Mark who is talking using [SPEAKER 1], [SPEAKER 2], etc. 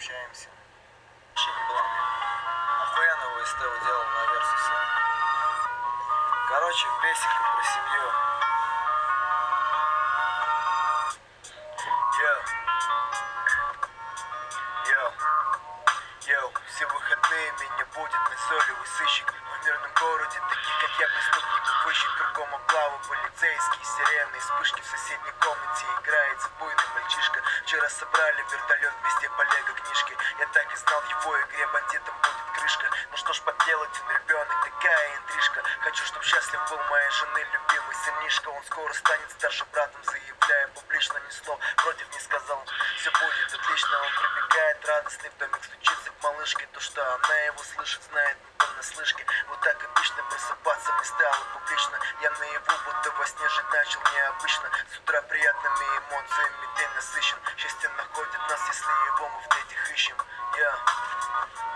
[SPEAKER 1] общаемся. Вообще не было мне. Охуенного СТ делал на Версусе. Короче, бесика про семью. Йоу, все выходные меня будет назойливый сыщик. В мирном городе таких, как я, преступников ищет. Кругом облавы, полицейские сирены. Вспышки в соседней комнате играет буйный мальчишка. Вчера собрали вертолет вместе Олега книжки. Я так и знал, в его игре бандитам будет крышка. Ну что ж поделать, он ребенок, такая интрижка. Хочу, чтоб счастлив был моей жены любимый сынишка. Он скоро станет старшим братом, заявляя публично, ни слов против не сказал. Все будет отлично, он прибегает радостный в домик, стучится к малышке. То, что она его слышит, знает не понаслышке. Вот так обычно просыпаться мне стало публично. Я наяву, будто во сне жить начал необычно. С утра приятными эмоциями день насыщен. Счастье находит нас, если его мы в детях ищем.